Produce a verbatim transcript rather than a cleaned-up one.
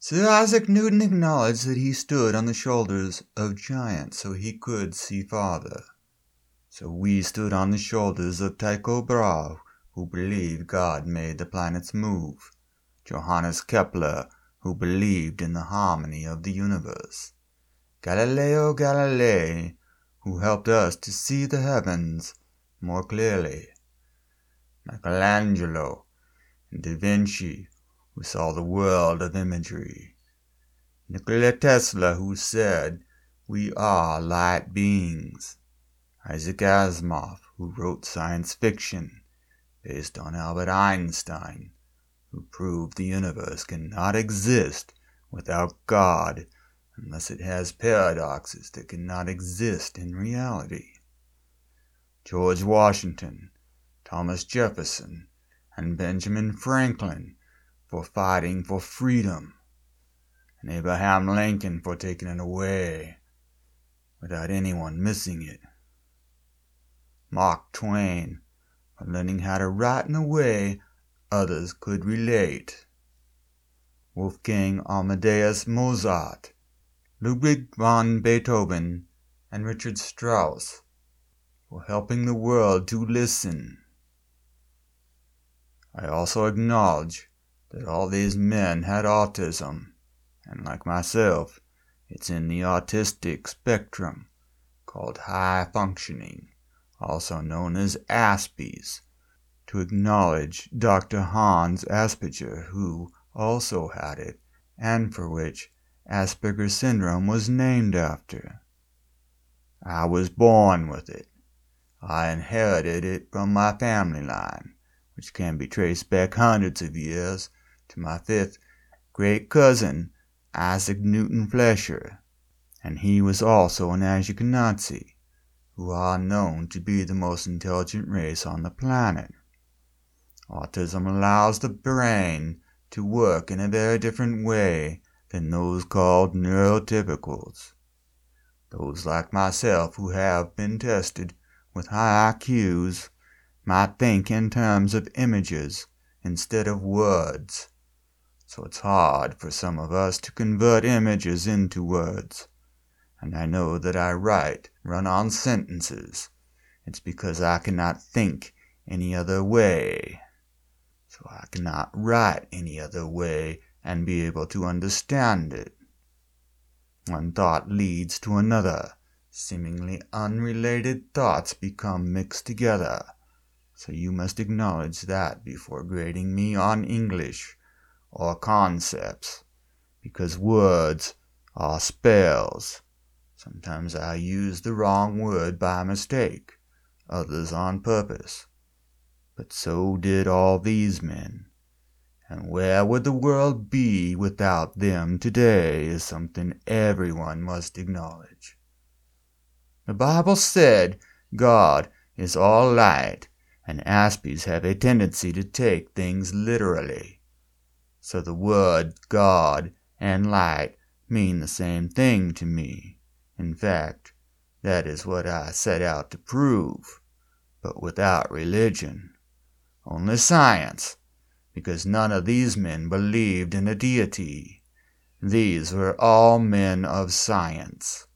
Sir Isaac Newton acknowledged that he stood on the shoulders of giants so he could see farther. So we stood on the shoulders of Tycho Brahe, who believed God made the planets move, Johannes Kepler, who believed in the harmony of the universe, Galileo Galilei, who helped us to see the heavens more clearly, Michelangelo, and Da Vinci, who saw the world of imagery, Nikola Tesla, who said, "We are light beings," Isaac Asimov, who wrote science fiction based on Albert Einstein, who proved the universe cannot exist without God unless it has paradoxes that cannot exist in reality, George Washington, Thomas Jefferson, and Benjamin Franklin for fighting for freedom, and Abraham Lincoln for taking it away without anyone missing it, Mark Twain for learning how to write in a way others could relate, Wolfgang Amadeus Mozart, Ludwig van Beethoven, and Richard Strauss for helping the world to listen. I also acknowledge that all these men had autism, and like myself, it's in the autistic spectrum, called high functioning, also known as Aspies, to acknowledge Doctor Hans Asperger, who also had it, and for which Asperger syndrome was named after. I was born with it. I inherited it from my family line, which can be traced back hundreds of years to my fifth great cousin, Isaac Newton Fletcher, and he was also an Ashkenazi, who are known to be the most intelligent race on the planet. Autism allows the brain to work in a very different way than those called neurotypicals. Those like myself who have been tested with high I Qs might think in terms of images instead of words. So it's hard for some of us to convert images into words. And I know that I write run-on sentences. It's because I cannot think any other way. So I cannot write any other way and be able to understand it. One thought leads to another. Seemingly unrelated thoughts become mixed together. So you must acknowledge that before grading me on English or concepts, because words are spells. Sometimes I use the wrong word by mistake, others on purpose. But so did all these men. And where would the world be without them today is something everyone must acknowledge. The Bible said God is all light, and Aspies have a tendency to take things literally. So the word God and light mean the same thing to me. In fact, that is what I set out to prove, but without religion. Only science, because none of these men believed in a deity. These were all men of science.